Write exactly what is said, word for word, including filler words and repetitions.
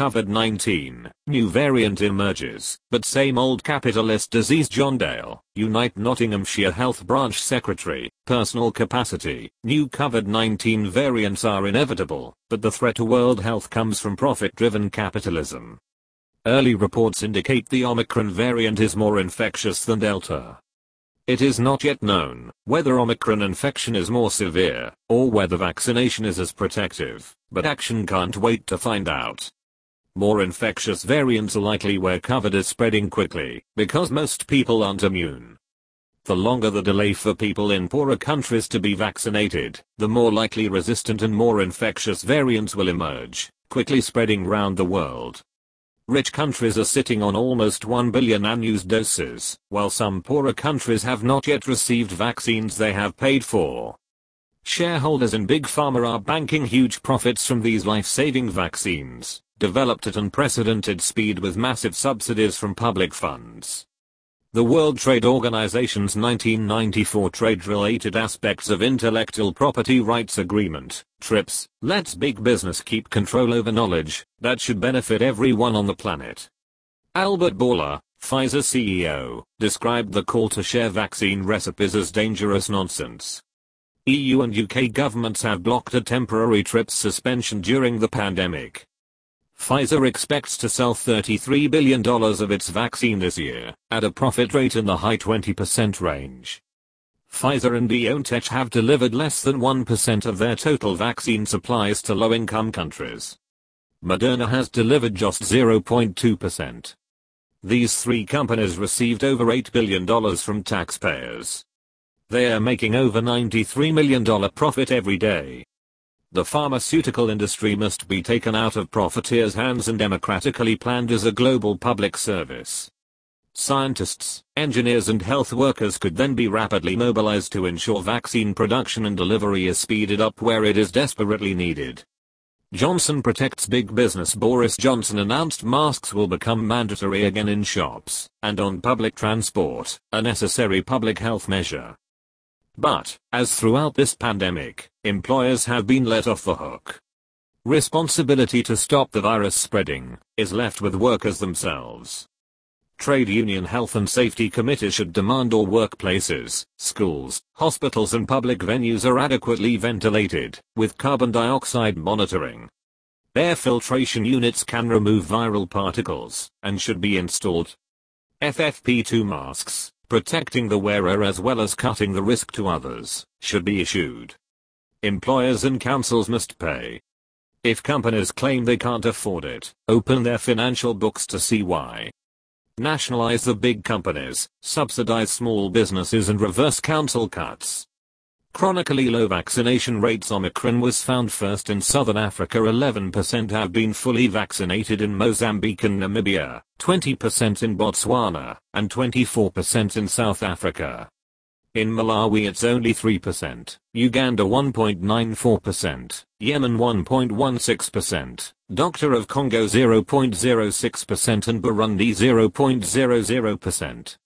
COVID nineteen, new variant emerges, but same old capitalist disease. John Dale, Unite Nottinghamshire Health Branch Secretary, personal capacity, new COVID nineteen variants are inevitable, but the threat to world health comes from profit-driven capitalism. Early reports indicate the Omicron variant is more infectious than Delta. It is not yet known whether Omicron infection is more severe, or whether vaccination is as protective, but action can't wait to find out. More infectious variants are likely where COVID is spreading quickly, because most people aren't immune. The longer the delay for people in poorer countries to be vaccinated, the more likely resistant and more infectious variants will emerge, quickly spreading round the world. Rich countries are sitting on almost one billion unused doses, while some poorer countries have not yet received vaccines they have paid for. Shareholders in Big Pharma are banking huge profits from these life-saving vaccines, developed at unprecedented speed with massive subsidies from public funds. The World Trade Organization's nineteen ninety-four Trade-Related Aspects of Intellectual Property Rights Agreement, TRIPS, lets big business keep control over knowledge that should benefit everyone on the planet. Albert Bourla, Pfizer C E O, described the call to share vaccine recipes as dangerous nonsense. E U and U K governments have blocked a temporary TRIPS suspension during the pandemic. Pfizer expects to sell thirty-three billion dollars of its vaccine this year, at a profit rate in the high twenty percent range. Pfizer and BioNTech have delivered less than one percent of their total vaccine supplies to low-income countries. Moderna has delivered just zero point two percent. These three companies received over eight billion dollars from taxpayers. They are making over ninety-three million dollars profit every day. The pharmaceutical industry must be taken out of profiteers' hands and democratically planned as a global public service. Scientists, engineers and health workers could then be rapidly mobilized to ensure vaccine production and delivery is speeded up where it is desperately needed. Johnson protects big business. Boris Johnson announced masks will become mandatory again in shops and on public transport, a necessary public health measure. But, as throughout this pandemic, employers have been let off the hook. Responsibility to stop the virus spreading is left with workers themselves. Trade union health and safety committees should demand all workplaces, schools, hospitals and public venues are adequately ventilated, with carbon dioxide monitoring. Air filtration units can remove viral particles, and should be installed. F F P two masks, protecting the wearer as well as cutting the risk to others, should be issued. Employers and councils must pay. If companies claim they can't afford it, open their financial books to see why. Nationalize the big companies, subsidize small businesses and reverse council cuts. Chronically low vaccination rates. Omicron was found first in southern Africa. eleven percent have been fully vaccinated in Mozambique and Namibia, twenty percent in Botswana, and twenty-four percent in South Africa. In Malawi it's only three percent, Uganda one point nine four percent, Yemen one point one six percent, Doctor of Congo zero point zero six percent and Burundi zero point zero zero percent.